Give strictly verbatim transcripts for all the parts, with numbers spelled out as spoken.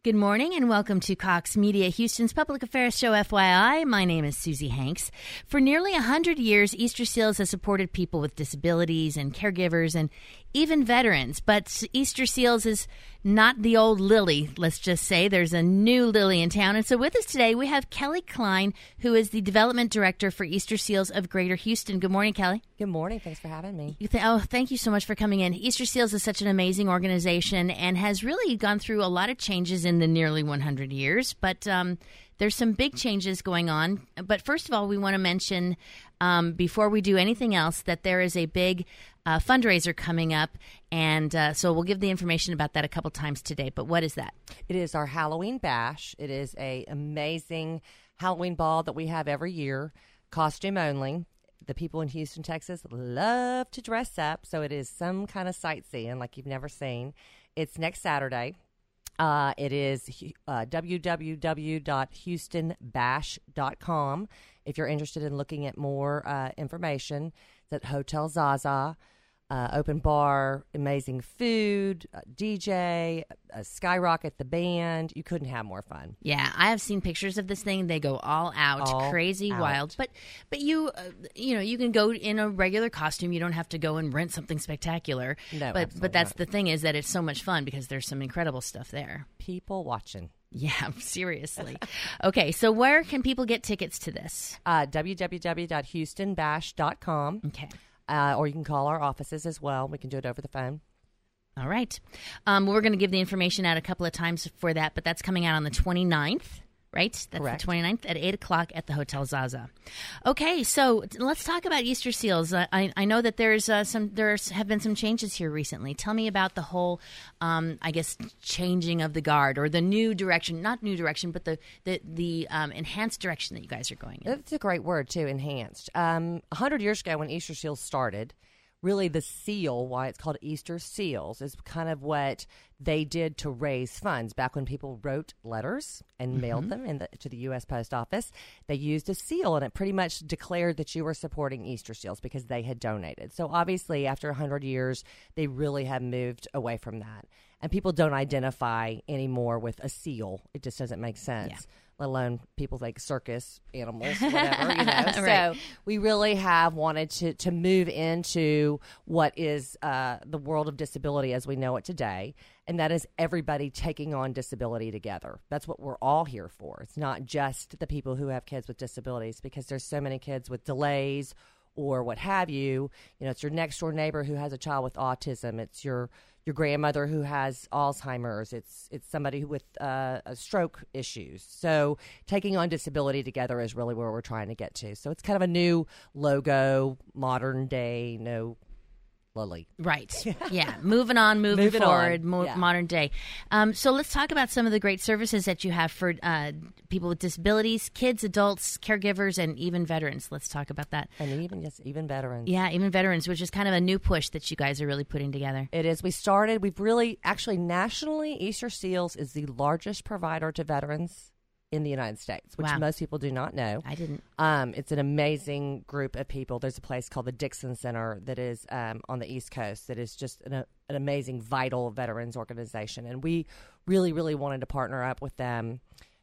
Good morning and welcome to Cox Media, Houston's public affairs show, F Y I. My name is Susie Hanks. For nearly one hundred years, Easter Seals has supported people with disabilities and caregivers and even veterans. But Easter Seals is not the old Lily, let's just say. There's a new Lily in town. And so with us today, we have Kelly Klein, who is the development director for Easter Seals of Greater Houston. Good morning, Kelly. Good morning. Thanks for having me. You th- oh, thank you so much for coming in. Easter Seals is such an amazing organization and has really gone through a lot of changes in the nearly one hundred years. But um, there's some big changes going on. But first of all, we want to mention, um, before we do anything else, that there is a big uh, fundraiser coming up. And uh, so we'll give the information about that a couple times today. But what is that? It is our Halloween Bash. It is a amazing Halloween ball that we have every year, costume only. The people in Houston, Texas love to dress up, so it is some kind of sightseeing like you've never seen. It's next Saturday. Uh, it is uh, w w w dot houston bash dot com. If you're interested in looking at more uh, information, it's at Hotel Zaza. Uh, open bar, amazing food, uh, D J, uh, Skyrocket the band. You couldn't have more fun. Yeah, I have seen pictures of this thing. They go all out, all crazy, out. wild. But but you uh, you know you can go in a regular costume. You don't have to go and rent something spectacular. No, but but that's not. the thing is that it's so much fun because there's some incredible stuff there. People watching. Yeah, seriously. Okay, so where can people get tickets to this? Uh, w w w dot houston bash dot com. Okay. Uh, or you can call our offices as well. We can do it over the phone. All right. Um, we're going to give the information out a couple of times for that, but that's coming out on the twenty-ninth, right? That's Correct. the twenty-ninth at eight o'clock at the Hotel Zaza. Okay, so let's talk about Easter Seals. Uh, I, I know that there's uh, some there have been some changes here recently. Tell me about the whole, um, I guess, changing of the guard or the new direction, not new direction, but the, the, the um, enhanced direction that you guys are going in. That's a great word, too, enhanced. Um, one hundred years ago when Easter Seals started, really the seal, why it's called Easter Seals, is kind of what they did to raise funds. Back when people wrote letters and mm-hmm. mailed them in the, to the U S Post Office, they used a seal, and it pretty much declared that you were supporting Easter Seals because they had donated. So obviously, after one hundred years, they really have moved away from that. And people don't identify anymore with a seal. It just doesn't make sense. Yeah. Let alone people like circus animals, whatever, you know. Right. So we really have wanted to, to move into what is uh, the world of disability as we know it today, and that is everybody taking on disability together. That's what we're all here for. It's not just the people who have kids with disabilities, because there's so many kids with delays or what have you. You know, it's your next door neighbor who has a child with autism. It's your your grandmother who has Alzheimer's. It's it's somebody who with uh, a stroke issues. So taking on disability together is really where we're trying to get to. So it's kind of a new logo, modern day, no Lily. Right. Yeah. Moving on, moving, moving forward, on. Mo- Yeah. modern day. Um, so let's talk about some of the great services that you have for uh, people with disabilities, kids, adults, caregivers, and even veterans. Let's talk about that. And even yes, even veterans. Yeah, even veterans, which is kind of a new push that you guys are really putting together. It is. We started, we've really, actually nationally, Easter Seals is the largest provider to veterans in the United States, which Wow. most people do not know. I didn't. Um, it's an amazing group of people. There's a place called the Dixon Center that is um, on the East Coast that is just an, a, an amazing, vital veterans organization. And we really, really wanted to partner up with them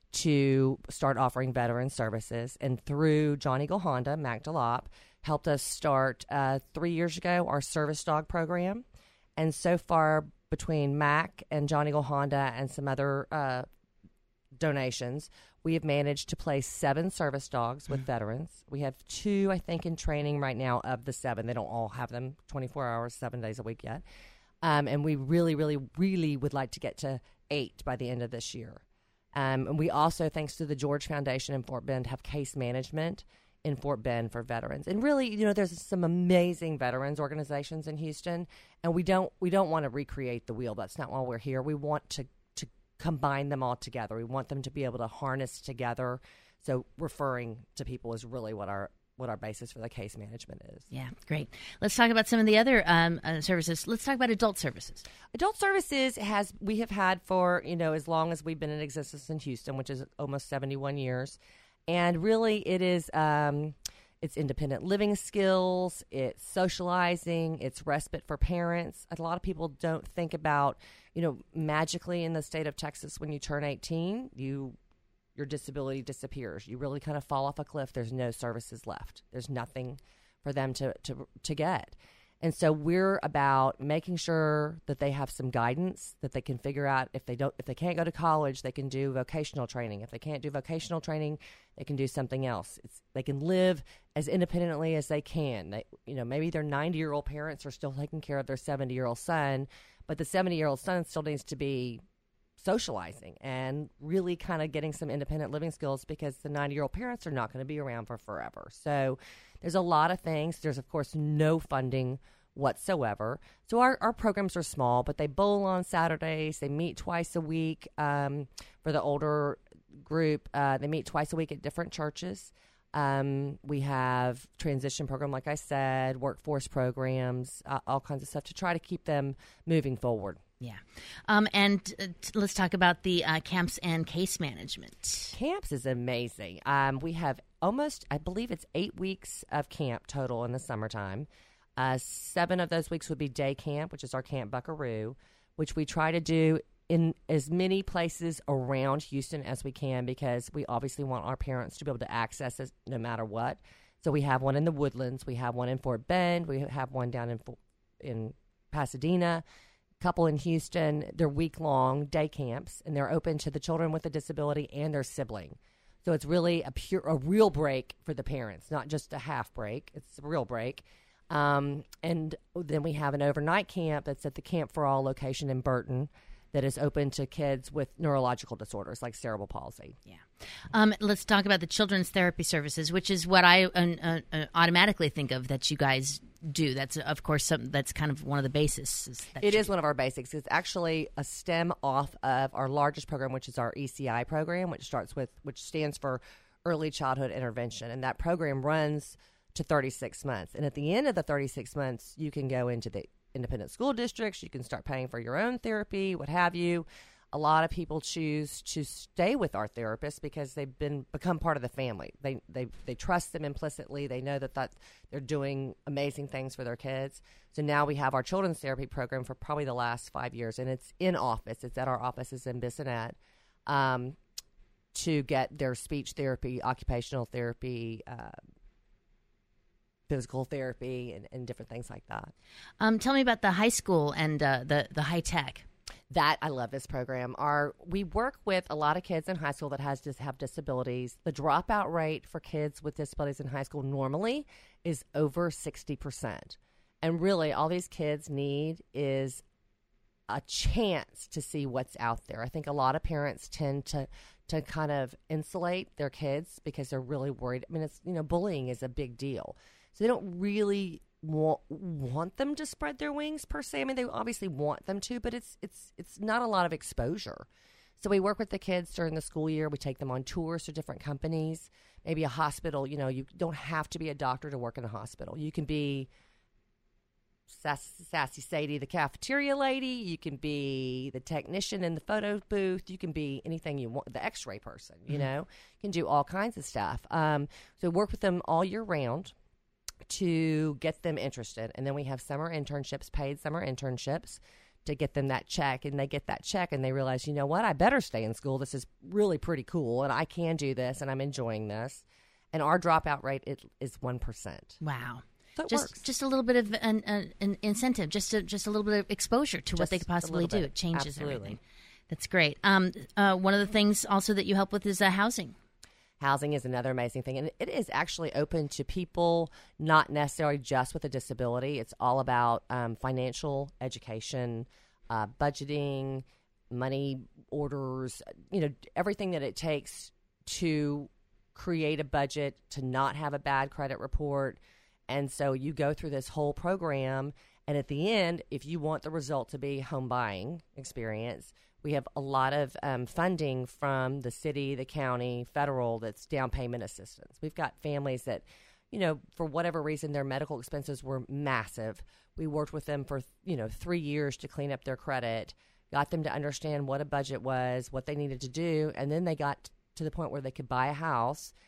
to start offering veteran services. And through John Eagle Honda, Mac DeLop helped us start uh, three years ago our service dog program. And so far, between Mac and John Eagle Honda and some other uh, donations, we have managed to place seven service dogs with veterans. We have two, I think, in training right now of the seven. They don't all have them twenty-four hours, seven days a week yet. Um, and we really, really, really would like to get to eight by the end of this year. Um, and we also, thanks to the George Foundation in Fort Bend, have case management in Fort Bend for veterans. And really, you know, there's some amazing veterans organizations in Houston, and we don't we don't want to recreate the wheel. That's not why we're here. We want to to combine them all together. We want them to be able to harness together. So referring to people is really what our what our basis for the case management is. Yeah, great. Let's talk about some of the other um, uh, services. Let's talk about adult services. Adult services has we have had for, you know, as long as we've been in existence in Houston, which is almost seventy-one years. And really it is um, it's independent living skills, it's socializing, it's respite for parents. A lot of people don't think about, you know, magically in the state of Texas, when you turn eighteen, you your disability disappears. You really kind of fall off a cliff. There's no services left. There's nothing for them to, to, to get. And so we're about making sure that they have some guidance, that they can figure out if they don't, if they can't go to college, they can do vocational training. If they can't do vocational training, they can do something else. It's, they can live as independently as they can. They, you know, maybe their ninety-year-old parents are still taking care of their seventy-year-old son, but the seventy-year-old son still needs to be socializing and really kind of getting some independent living skills, because the ninety-year-old parents are not going to be around for forever. So there's a lot of things. There's, of course, no funding whatsoever. So our, our programs are small, but they bowl on Saturdays. They meet twice a week. Um, for the older group, uh, they meet twice a week at different churches. Um, we have transition program, like I said, workforce programs, uh, all kinds of stuff to try to keep them moving forward. Yeah. Um, and uh, t- let's talk about the uh, camps and case management. Camps is amazing. Um, we have almost, I believe it's eight weeks of camp total in the summertime. Uh, seven of those weeks would be day camp, which is our Camp Buckaroo, which we try to do in as many places around Houston as we can, because we obviously want our parents to be able to access it no matter what. So we have one in the Woodlands. We have one in Fort Bend. We have one down in in Pasadena. Couple in Houston. They're week-long day camps, and they're open to the children with a disability and their sibling. So it's really a pure, a real break for the parents, not just a half break. It's a real break. Um, and then we have an overnight camp that's at the Camp for All location in Burton that is open to kids with neurological disorders like cerebral palsy. Yeah. Um, let's talk about the children's therapy services, which is what I uh, uh, automatically think of that you guys do. That's, of course, something that's kind of one of the bases. It is one of our basics. It's actually a stem off of our largest program, which is our E C I program, which starts with, which stands for Early Childhood Intervention. And that program runs to thirty-six months. And at the end of the thirty-six months, you can go into the independent school districts. You can start paying for your own therapy, what have you. A lot of people choose to stay with our therapists because they've been become part of the family. They they they trust them implicitly. They know that, that they're doing amazing things for their kids. So now we have our children's therapy program for probably the last five years, and it's in office. It's at our offices in Bissonnette, um, to get their speech therapy, occupational therapy, uh, physical therapy, and, and different things like that. Um, tell me about the high school and uh, the the high tech. That I love this program. Our we work with a lot of kids in high school that has just have disabilities. The dropout rate for kids with disabilities in high school normally is over sixty percent. And really, all these kids need is a chance to see what's out there. I think a lot of parents tend to to kind of insulate their kids because they're really worried. I mean, it's, you know, bullying is a big deal. So they don't really want, want them to spread their wings per se. I mean, they obviously want them to, but it's it's it's not a lot of exposure. So we work with the kids during the school year. We take them on tours to different companies, maybe a hospital. You know, you don't have to be a doctor to work in a hospital. You can be Sassy, Sassy Sadie, the cafeteria lady. You can be the technician in the photo booth. You can be anything you want, the x-ray person, you mm-hmm. know. You can do all kinds of stuff. Um, so we work with them all year round to get them interested. And then we have summer internships, paid summer internships, to get them that check. And they get that check and they realize, you know what, I better stay in school. This is really pretty cool, and I can do this, and I'm enjoying this. And our dropout rate is, is one percent. Wow. So it just works. just a little bit of an, an, an incentive, just a, just a little bit of exposure to Just what they could possibly do. bit. It changes Absolutely. everything. That's great. Um, uh, one of the things also that you help with is uh, housing. Housing is another amazing thing, and it is actually open to people not necessarily just with a disability. It's all about um, financial education, uh, budgeting, money orders, you know, everything that it takes to create a budget, to not have a bad credit report. And so you go through this whole program, and at the end, if you want the result to be home buying experience, we have a lot of um, funding from the city, the county, federal, that's down payment assistance. We've got families that, you know, for whatever reason, their medical expenses were massive. We worked with them for, you know, three years to clean up their credit, got them to understand what a budget was, what they needed to do, and then they got to the point where they could buy a house,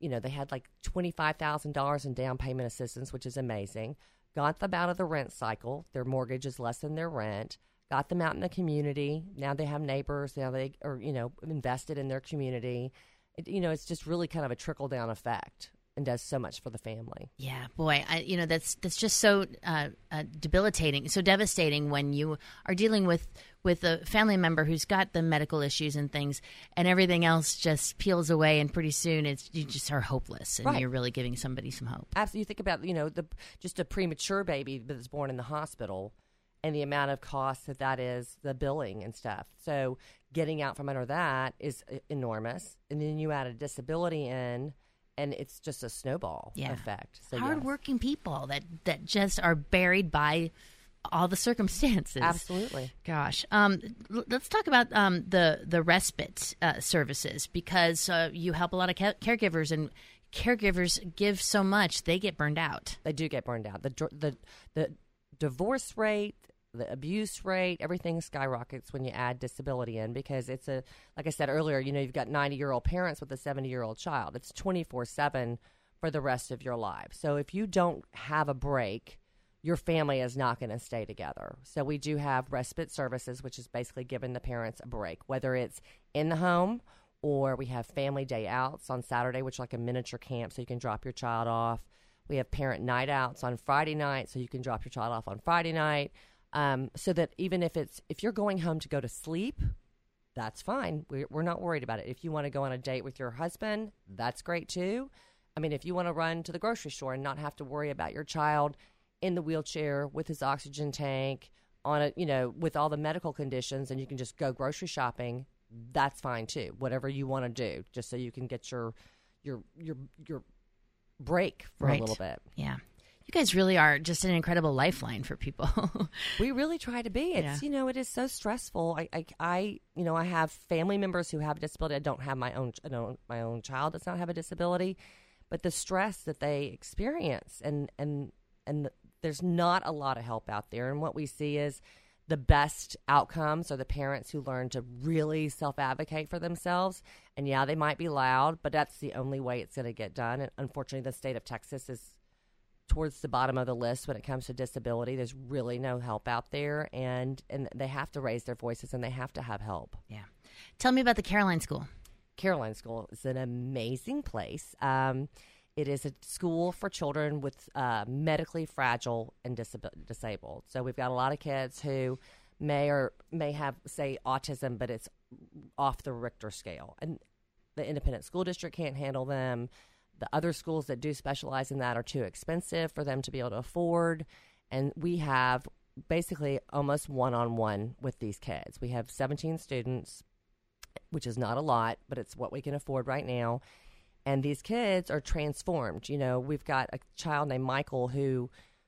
you know, they had like twenty-five thousand dollars in down payment assistance, which is amazing. Got them out of the rent cycle. Their mortgage is less than their rent. Got them out in the community. Now they have neighbors. Now they are, you know, invested in their community. It, you know, it's just really kind of a trickle down effect and does so much for the family. Yeah, boy, I, you know, that's that's just so uh, uh, debilitating, so devastating when you are dealing with, with a family member who's got the medical issues and things, and everything else just peels away, and pretty soon it's you just are hopeless, and right. you're really giving somebody some hope. Absolutely. You think about, you know, the just a premature baby that's born in the hospital and the amount of costs that that is, the billing and stuff. So getting out from under that is enormous. And then you add a disability in, and it's just a snowball yeah. effect. So hardworking yes. people that, that just are buried by all the circumstances. Absolutely. Gosh. Um, l- let's talk about um, the, the respite uh, services, because uh, you help a lot of ca- caregivers, and caregivers give so much, they get burned out. They do get burned out. The the the divorce rate, the abuse rate, everything skyrockets when you add disability in, because it's a, like I said earlier, you know, you've got ninety-year-old parents with a seventy-year-old child. It's twenty-four seven for the rest of your life. So if you don't have a break, your family is not going to stay together. So we do have respite services, which is basically giving the parents a break, whether it's in the home, or we have family day outs on Saturday, which is like a miniature camp, so you can drop your child off. We have parent night outs on Friday night, so you can drop your child off on Friday night. Um, so that even if it's if you're going home to go to sleep, that's fine. We're, we're not worried about it. If you want to go on a date with your husband, that's great too. I mean, if you want to run to the grocery store and not have to worry about your child in the wheelchair with his oxygen tank, on a you know with all the medical conditions, and you can just go grocery shopping, that's fine too. Whatever you want to do, just so you can get your your your your break for right. a little bit. Yeah. You guys really are just an incredible lifeline for people. We really try to be. It's, yeah. you know, it is so stressful. I, I, I, you know, I have family members who have a disability. I don't have my own, I don't, my own child does not have a disability, but the stress that they experience, and, and, and the, there's not a lot of help out there. And what we see is the best outcomes are the parents who learn to really self-advocate for themselves. And yeah, they might be loud, but that's the only way it's going to get done. And unfortunately, the state of Texas is towards the bottom of the list when it comes to disability. There's really no help out there, and, and they have to raise their voices, and they have to have help. Yeah. Tell me about the Caroline School. Caroline School is an amazing place. Um, it is a school for children with uh, medically fragile and disab- disabled. So we've got a lot of kids who may or may have, say, autism, but it's off the Richter scale. And the independent school district can't handle them. The other schools that do specialize in that are too expensive for them to be able to afford. And we have basically almost one-on-one with these kids. We have seventeen students, which is not a lot, but it's what we can afford right now. And these kids are transformed. You know, we've got a child named Michael who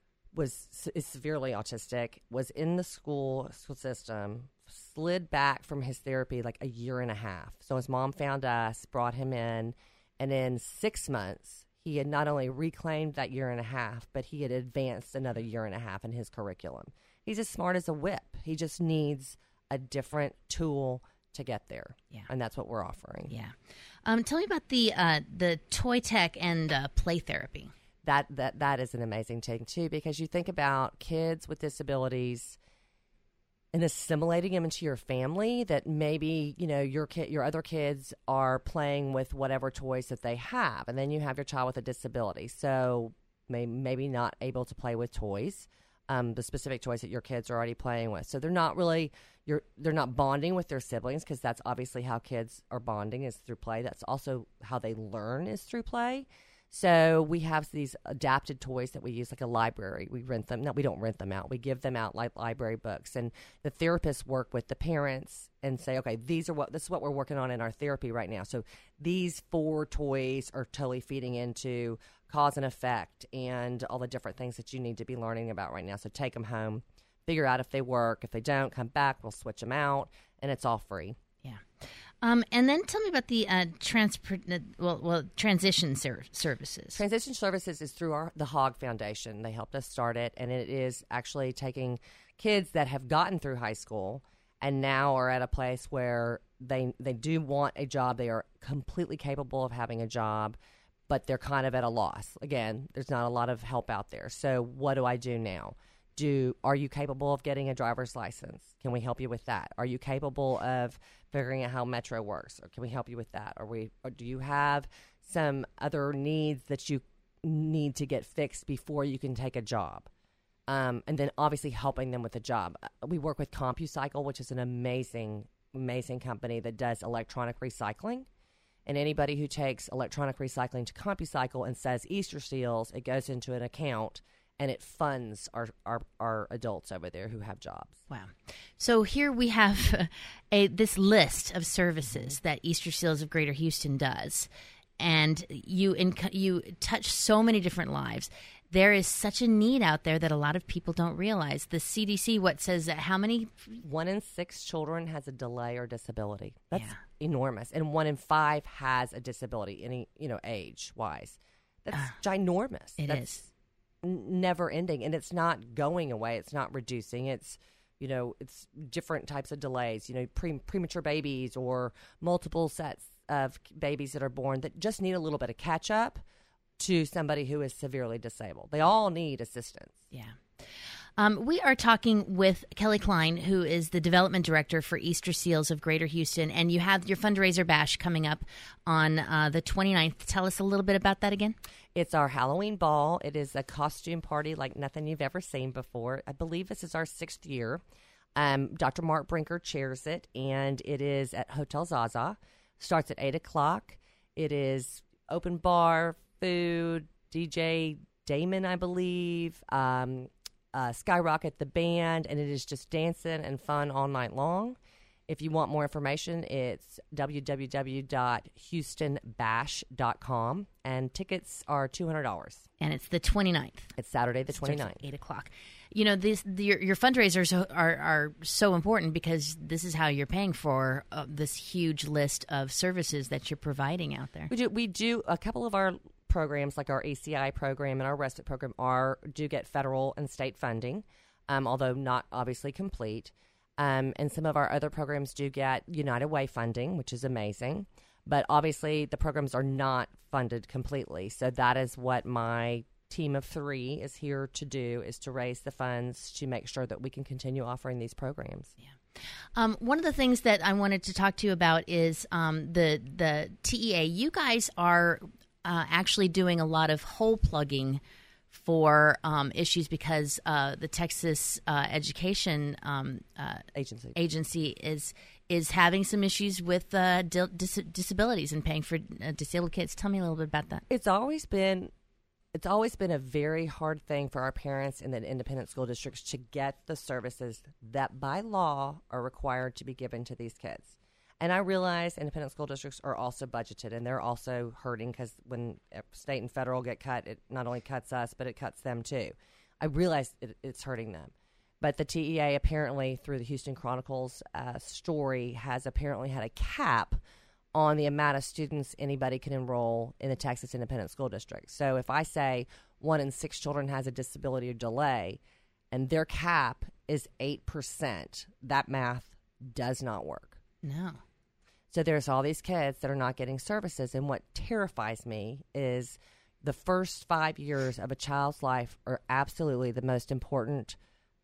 was is severely autistic, was in the school, school system, slid back from his therapy like a year and a half. So his mom found us, brought him in, and in six months, he had not only reclaimed that year and a half, but he had advanced another year and a half in his curriculum. He's as smart as a whip. He just needs a different tool to get there. Yeah. And that's what we're offering. Yeah. Um, tell me about the uh, the toy tech and uh, play therapy. That, that, that is an amazing thing, too, because you think about kids with disabilities and assimilating them into your family, that maybe, you know, your kid, your other kids are playing with whatever toys that they have. And then you have your child with a disability. So may, maybe not able to play with toys, um, the specific toys that your kids are already playing with. So they're not really, you're, they're not bonding with their siblings, because that's obviously how kids are bonding, is through play. That's also how they learn, is through play. So we have these adapted toys that we use, like a library. We rent them. No, we don't rent them out. We give them out like library books. And the therapists work with the parents and say, okay, these are what this is what we're working on in our therapy right now. So these four toys are totally feeding into cause and effect and all the different things that you need to be learning about right now. So take them home, figure out if they work. If they don't, come back. We'll switch them out, and it's all free. Yeah. Um, and then tell me about the uh, trans- well, well, transition ser- services. Transition services is through our, the Hogg Foundation. They helped us start it, and it is actually taking kids that have gotten through high school and now are at a place where they they do want a job. They are completely capable of having a job, but they're kind of at a loss. Again, there's not a lot of help out there. So what do I do now? Do Are you capable of getting a driver's license? Can we help you with that? Are you capable of figuring out how Metro works? Or can we help you with that? Or, we, or do you have some other needs that you need to get fixed before you can take a job? Um, and then obviously helping them with a job. We work with CompuCycle, which is an amazing, amazing company that does electronic recycling. And anybody who takes electronic recycling to CompuCycle and says Easter seals, it goes into an account and it funds our, our, our adults over there who have jobs. Wow. So here we have a this list of services that Easter Seals of Greater Houston does. And you inc- you touch so many different lives. There is such a need out there that a lot of people don't realize. The C D C, what says that how many? One in six children has a delay or disability. That's Yeah. enormous. And one in five has a disability, any, you know, age-wise. That's uh, ginormous. It That's is. n- never ending. And it's not going away. It's not reducing. It's, you know, it's different types of delays, you know, pre- premature babies or multiple sets of babies that are born that just need a little bit of catch-up to somebody who is severely disabled. They all need assistance. Yeah. Um, we are talking with Kelly Klein, who is the development director for Easter Seals of Greater Houston, and you have your fundraiser bash coming up on uh, the twenty-ninth. Tell us a little bit about that again. It's our Halloween ball. It is a costume party like nothing you've ever seen before. I believe this is our sixth year. Um, Doctor Mark Brinker chairs it, and it is at Hotel Zaza. Starts at eight o'clock. It is open bar, food, D J Damon, I believe, um, uh, Skyrocket the band, and it is just dancing and fun all night long. If you want more information, it's w w w dot houston bash dot com, and tickets are two hundred dollars. And it's the twenty-ninth. It's Saturday the twenty-ninth. eight o'clock. You know, this, the, your, your fundraisers are, are so important because this is how you're paying for uh, this huge list of services that you're providing out there. We do, we do a couple of our programs, like our A C I program and our respite program, are do get federal and state funding, um, although not obviously complete. Um, and some of our other programs do get United Way funding, which is amazing. But obviously the programs are not funded completely. So that is what my team of three is here to do, is to raise the funds to make sure that we can continue offering these programs. Yeah. Um, one of the things that I wanted to talk to you about is um, the, the T E A. You guys are uh, actually doing a lot of hole plugging for um, issues because uh, the Texas uh, Education um, uh, Agency Agency is is having some issues with uh, dis- disabilities and paying for uh, disabled kids. Tell me a little bit about that. It's always been it's always been a very hard thing for our parents in the independent school districts to get the services that by law are required to be given to these kids. And I realize independent school districts are also budgeted, and they're also hurting because when state and federal get cut, it not only cuts us, but it cuts them too. I realize it, it's hurting them. But the T E A apparently, through the Houston Chronicles uh, story, has apparently had a cap on the amount of students anybody can enroll in the Texas Independent School District. So if I say one in six children has a disability or delay, and their cap is eight percent, that math does not work. No. So there's all these kids that are not getting services. And what terrifies me is the first five years of a child's life are absolutely the most important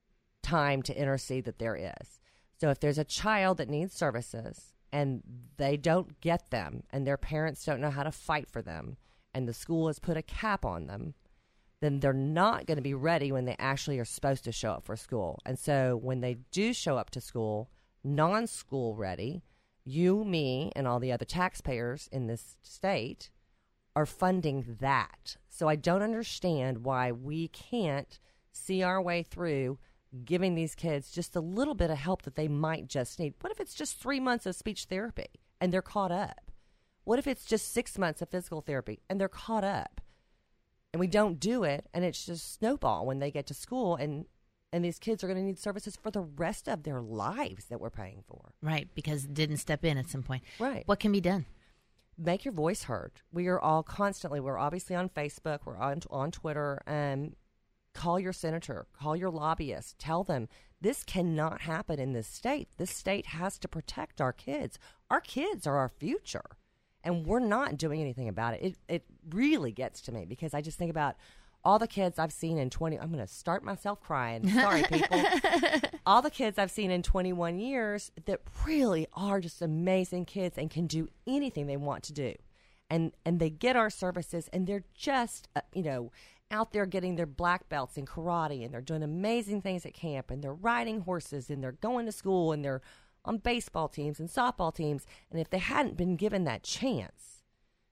time to intercede that there is. So if there's a child that needs services and they don't get them and their parents don't know how to fight for them and the school has put a cap on them, then they're not going to be ready when they actually are supposed to show up for school. And so when they do show up to school, non-school ready, you, me, and all the other taxpayers in this state are funding that. So I don't understand why we can't see our way through giving these kids just a little bit of help that they might just need. What if it's just three months of speech therapy and they're caught up? What if it's just six months of physical therapy and they're caught up? And we don't do it, and it's just snowball when they get to school, and And these kids are going to need services for the rest of their lives that we're paying for. Right, because it didn't step in at some point. Right. What can be done? Make your voice heard. We are all constantly, we're obviously on Facebook, we're on, on Twitter. Um, call your senator, call your lobbyist. Tell them this cannot happen in this state. This state has to protect our kids. Our kids are our future. and we're not doing anything about it. It it really gets to me because I just think about all the kids I've seen in twenty. I'm going to start myself crying. Sorry, people. All the kids I've seen in twenty-one years that really are just amazing kids and can do anything they want to do. And and they get our services, and they're just, uh, you know, out there getting their black belts in karate, and they're doing amazing things at camp, and they're riding horses, and they're going to school, and they're on baseball teams and softball teams. And if they hadn't been given that chance,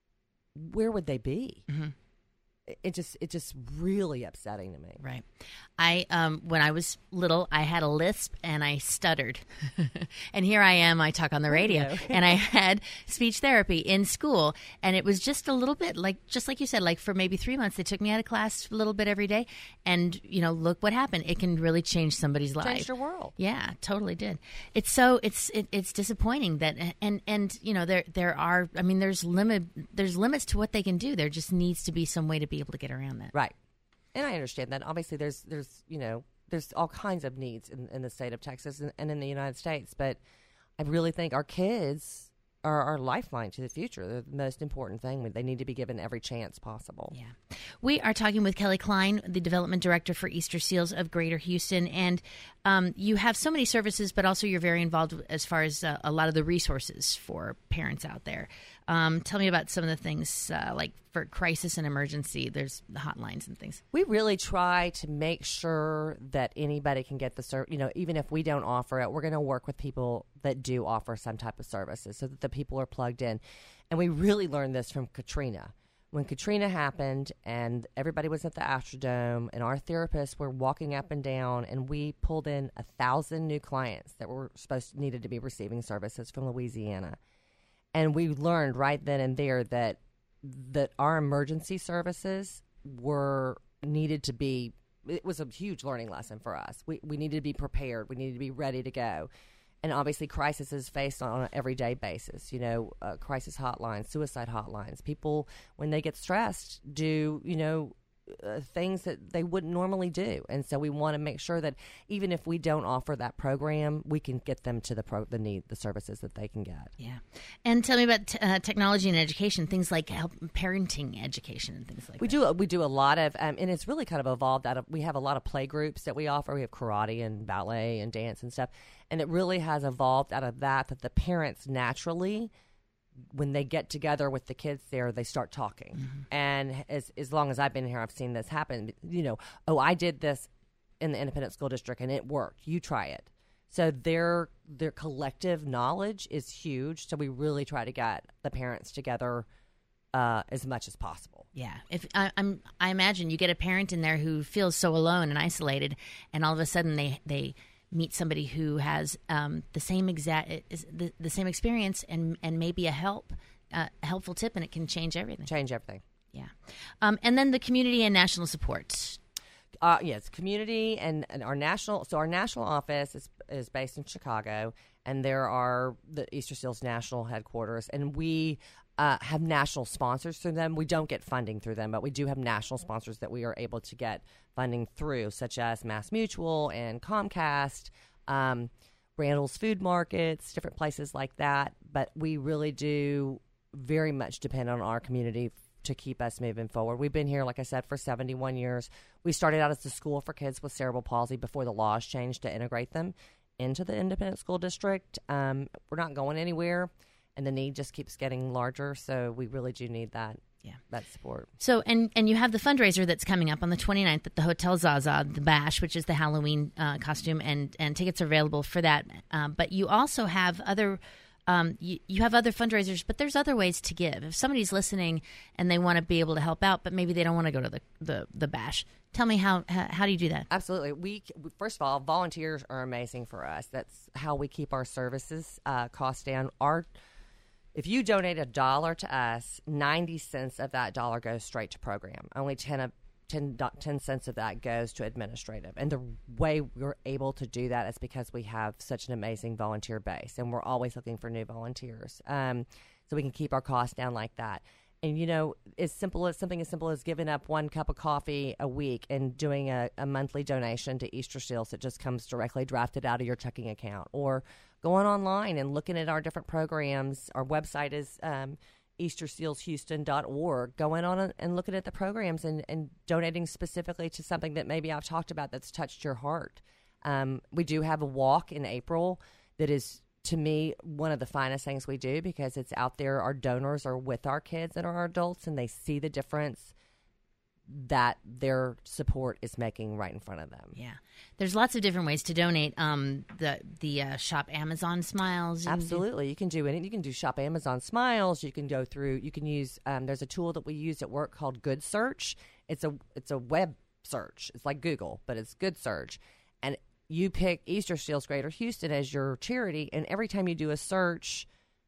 where would they be? Mm-hmm. It just it just really upsetting to me. Right. I um when I was little, I had a lisp and I stuttered. And here I am, I talk on the radio. No. And I had speech therapy in school, and it was just a little bit like just like you said, like for maybe three months they took me out of class a little bit every day, and you know, look what happened. It can really change somebody's life. Changed your world. Yeah, totally did. It's so it's it, it's disappointing that and and you know, there there are I mean there's limit there's limits to what they can do. There just needs to be some way to be able to get around that. Right. And I understand that. Obviously, there's, there's you know, there's all kinds of needs in, in the state of Texas and, and in the United States. But I really think our kids are our lifeline to the future. They're the most important thing. They need to be given every chance possible. Yeah. We are talking with Kelly Klein, the Development Director for Easter Seals of Greater Houston. And um, you have so many services, but also you're very involved as far as uh, a lot of the resources for parents out there. Um, tell me about some of the things uh, like for crisis and emergency. There's the hotlines and things. We really try to make sure that anybody can get the service. You know, even if we don't offer it, we're going to work with people that do offer some type of services so that the people are plugged in. And we really learned this from Katrina. When Katrina happened and everybody was at the Astrodome and our therapists were walking up and down, and we pulled in a thousand new clients that were supposed to, needed to be receiving services from Louisiana. And we learned right then and there that that our emergency services were needed to be, it was a huge learning lesson for us. We we needed to be prepared. We needed to be ready to go. And obviously crisis is faced on an everyday basis, you know, uh, crisis hotlines, suicide hotlines. People, when they get stressed, do, you know, uh, things that they wouldn't normally do. And so we want to make sure that even if we don't offer that program, we can get them to the pro- the need, the services that they can get. Yeah. And tell me about t- uh, technology and education, things like help, parenting education and things like we that. We do we do a lot of, um, and it's really kind of evolved out of, we have a lot of play groups that we offer. We have karate and ballet and dance and stuff. And it really has evolved out of that, that the parents naturally, when they get together with the kids there, they start talking. Mm-hmm. And as as long as I've been here, I've seen this happen. You know, oh, I did this in the independent school district and it worked. You try it. So their their collective knowledge is huge. So we really try to get the parents together uh, as much as possible. Yeah, if I, I'm, I imagine you get a parent in there who feels so alone and isolated, and all of a sudden they they. meet somebody who has um, the same exact the, the same experience and and maybe a help uh, a helpful tip, and it can change everything. Change everything. Yeah, um, and then the community and national support. Uh, yes, community and, and our national. So our national office is is based in Chicago, and there are the Easter Seals national headquarters, and we uh, have national sponsors through them. We don't get funding through them, but we do have national sponsors that we are able to get funding through, such as Mass Mutual and Comcast, um, Randall's Food Markets, different places like that. But we really do very much depend on our community to keep us moving forward. We've been here, like I said, for seventy-one years. We started out as a school for kids with cerebral palsy before the laws changed to integrate them into the independent school district. Um, we're not going anywhere, and the need just keeps getting larger, so we really do need that. Yeah, that support. So, and and you have the fundraiser that's coming up on the twenty-ninth at the Hotel Zaza, the Bash, which is the Halloween uh, costume, and, and tickets are available for that. Um, but you also have other um, you, you have other fundraisers, but there's other ways to give. If somebody's listening and they want to be able to help out, but maybe they don't want to go to the, the, the Bash, tell me how, how how do you do that? Absolutely. We first of all, volunteers are amazing for us. That's how we keep our services uh, costs down. Our If you donate a dollar to us, ninety cents of that dollar goes straight to program. Only ten, of, ten, ten cents of that goes to administrative. And the way we're able to do that is because we have such an amazing volunteer base, and we're always looking for new volunteers. Um, so we can keep our costs down like that. And, you know, as simple as something as simple as giving up one cup of coffee a week and doing a, a monthly donation to Easter Seals that just comes directly drafted out of your checking account, or going online and looking at our different programs. Our website is um, easter seals houston dot org, going on and looking at the programs and, and donating specifically to something that maybe I've talked about that's touched your heart. Um, we do have a walk in April that is, to me, one of the finest things we do because it's out there. Our donors are with our kids and our adults, and they see the difference that their support is making right in front of them. Yeah. There's lots of different ways to donate. Um, the the uh, Shop Amazon Smiles. Absolutely. You can do anything. You can do Shop Amazon Smiles. You can go through, you can use, um, there's a tool that we use at work called Good Search. It's a, it's a web search. It's like Google, but it's Good Search. And you pick Easter Seals Greater Houston as your charity, and every time you do a search,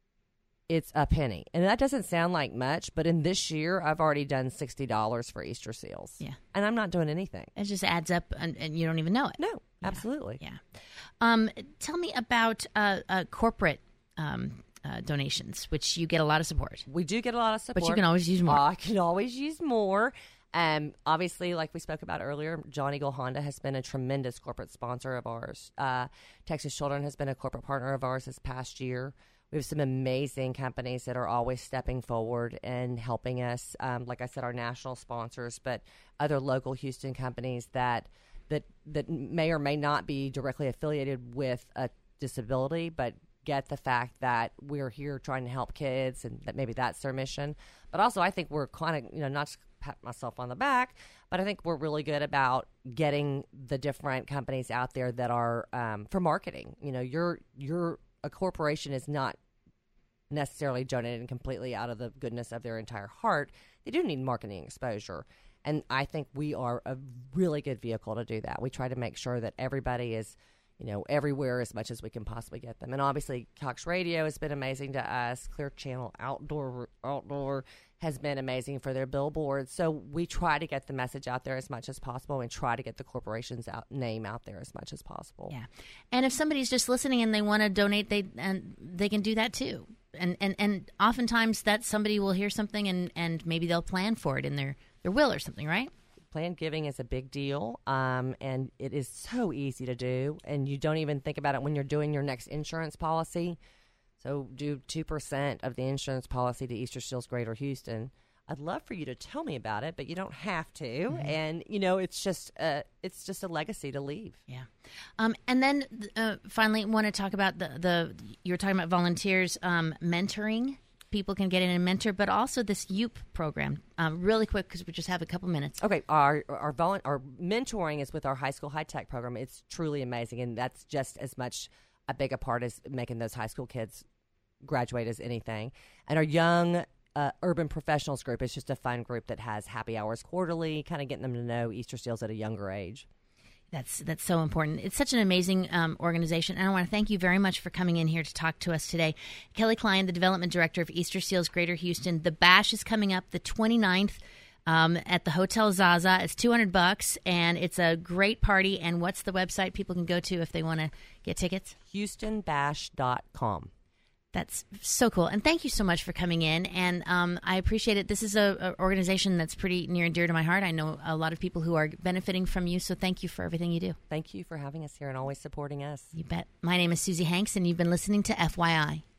it's a penny. And that doesn't sound like much, but in this year, I've already done sixty dollars for Easter Seals. Yeah. And I'm not doing anything. It just adds up, and, and you don't even know it. No, absolutely. Yeah. yeah. Um, tell me about uh, uh, corporate um, uh, donations, which you get a lot of support. We do get a lot of support. But you can always use more. Uh, I can always use more. Um, obviously, like we spoke about earlier, John Eagle Honda has been a tremendous corporate sponsor of ours. Uh, Texas Children has been a corporate partner of ours this past year. We have some amazing companies that are always stepping forward and helping us. Um, like I said, our national sponsors, but other local Houston companies that that that may or may not be directly affiliated with a disability, but get the fact that we're here trying to help kids, and that maybe that's their mission. But also, I think we're kind of, you know, not just pat myself on the back, but I think we're really good about getting the different companies out there that are um, for marketing. You know, you're you're a corporation is not necessarily donating completely out of the goodness of their entire heart. They do need marketing exposure. And I think we are a really good vehicle to do that. We try to make sure that everybody is, you know, everywhere as much as we can possibly get them. And obviously, Cox Radio has been amazing to us. Clear Channel Outdoor Outdoor has been amazing for their billboards. So we try to get the message out there as much as possible and try to get the corporation's out, name out there as much as possible. Yeah. And if somebody's just listening and they want to donate, they and they can do that too. And and and oftentimes that somebody will hear something and, and maybe they'll plan for it in their, their will or something, right? Planned giving is a big deal, um, and it is so easy to do, and you don't even think about it when you're doing your next insurance policy. So do two percent of the insurance policy to Easter Seals Greater Houston. I'd love for you to tell me about it, but you don't have to. Mm-hmm. And, you know, it's just a, it's just a legacy to leave. Yeah. Um, and then uh, finally, want to talk about the, the you were talking about volunteers um, mentoring. People can get in and mentor, but also this U P program. Um, really quick, because we just have a couple minutes. Okay, our our, volu- our mentoring is with our high school high tech program. It's truly amazing, and that's just as much a big a part as making those high school kids graduate as anything. And our young uh, urban professionals group is just a fun group that has happy hours quarterly, kind of getting them to know Easter Seals at a younger age. That's that's so important. It's such an amazing um, organization, and I want to thank you very much for coming in here to talk to us today. Kelly Klein, the Development Director of Easter Seals Greater Houston. The bash is coming up the twenty-ninth um, at the Hotel Zaza. It's two hundred bucks, and it's a great party. And what's the website people can go to if they want to get tickets? Houston bash dot com. That's so cool. And thank you so much for coming in. And um, I appreciate it. This is an organization that's pretty near and dear to my heart. I know a lot of people who are benefiting from you. So thank you for everything you do. Thank you for having us here and always supporting us. You bet. My name is Susie Hanks, and you've been listening to F Y I.